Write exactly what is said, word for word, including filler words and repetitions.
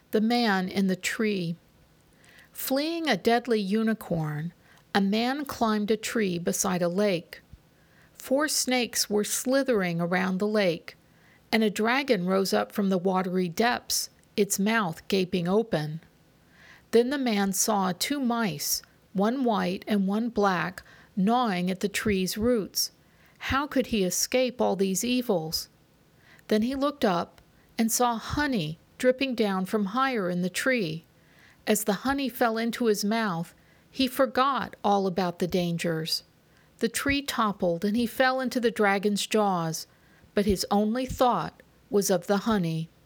The Man in the Tree. Fleeing a deadly unicorn, a man climbed a tree beside a lake. Four snakes were slithering around the lake, and a dragon rose up from the watery depths, its mouth gaping open. Then the man saw two mice, one white and one black, gnawing at the tree's roots. How could he escape all these evils? Then he looked up and saw honey dripping down from higher in the tree. As the honey fell into his mouth, he forgot all about the dangers. The tree toppled and he fell into the dragon's jaws, but his only thought was of the honey.